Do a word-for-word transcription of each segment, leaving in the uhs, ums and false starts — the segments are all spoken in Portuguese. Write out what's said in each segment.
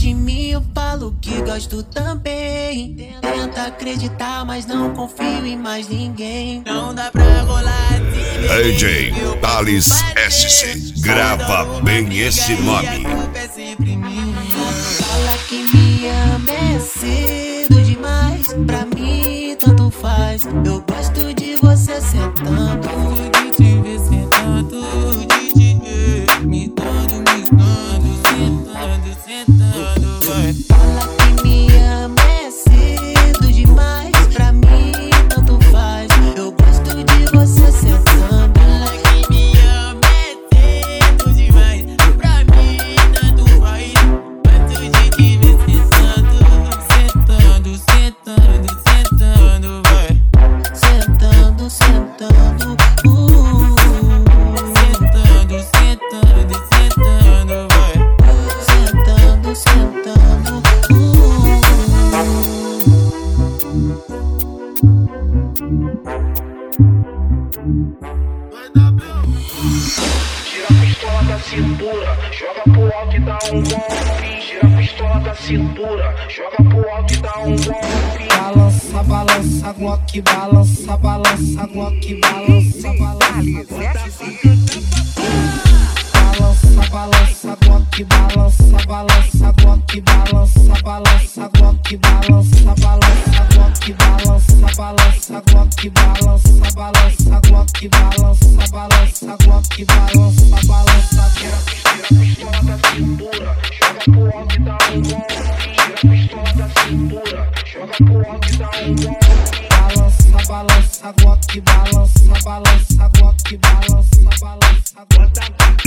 de mim, eu falo que gosto também. Tenta acreditar, mas não confio em mais ninguém. Não dá pra rolar assim. D J Thales S C, grava bem esse nome. Fala que me ama é cedo demais. Pra mim tanto faz. Eu gosto de você sentando, de te ver sentando, de te ver me dando, me dando, sentando, sentando, vai. Fala que me ama é cedo demais. Pra mim tanto faz. Eu gosto de você sentando. Fala que me ama é cedo demais. Pra mim tanto faz. Gosto de te ver sentando, sentando, sentando, sentando, vai. Sentando, sentando, uh. Sentando, sentando, sentando, vai. Sentando, sentando, uh. Tira a pistola da cintura, joga pro alto e dá um golpe. Tira a pistola da cintura, joga pro alto e dá um golpe. Balança, balança, Glock, balança, balança, Glock, balança, balança. Balança, balança, Glock, balança, balança, Glock, balança, balança, Glock, balança, balança, Glock, balança, balança, Glock, balança, balança, Glock, balança, balança, Glock, balança, balança. Tira a pistola da cintura, joga pro alto e dá um golpe. Tira a pistola da cintura, joga pro alto e dá um golpe. Balança, balança, Glock, balança, balança, Glock, balança, balança, Glock.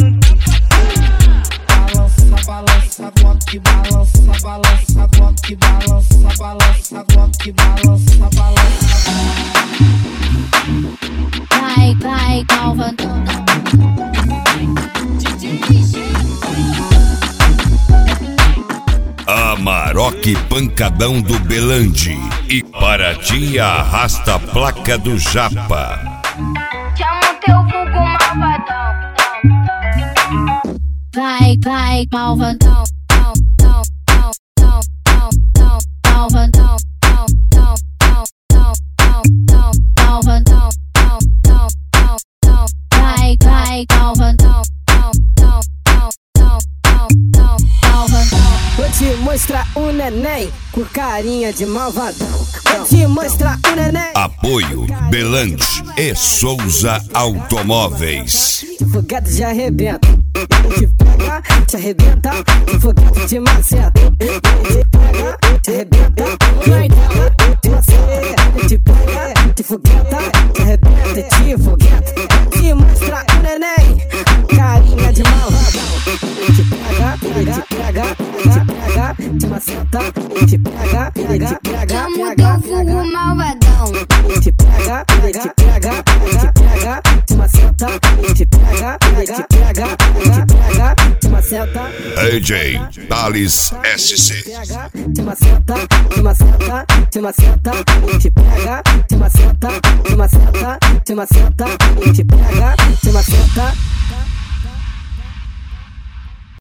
Balança, balança, Glock, balança, balança, Glock, balança, balança, Glock, balança, balança. Vai, vai, malvadão. Amarok Pancadão do Belandi e Paraty arrasta a placa do Japa. Chama teu vulgo malvadão. Vai, vai, malvadão. Malvadão, malvadão, vai, vai, malvadão. Vou te mostrar um neném com carinha de malvadão. Vou te mostrar um neném. Apoio Belandi e Souza Automóveis. De foguete de arrebenta, te pega, te arrebenta. De foguete de maceta, te pega, te arrebenta. Vai dela, de maceta, te pega, te fogueta, te arrebenta, te fogueta. Vou te mostrar um neném carinha de malvadão. Te pega, pega, pega, te pega, te maceta, te pega, pega, pega. Chama teu vulgo malvadão. Te pega, pega, pega, te pega, te maceta, te pega, pega, pega, te pega, te maceta. D J Thales S C. Te maceta, te maceta, te maceta, te pega, te maceta, te maceta, te maceta, te pega, te maceta.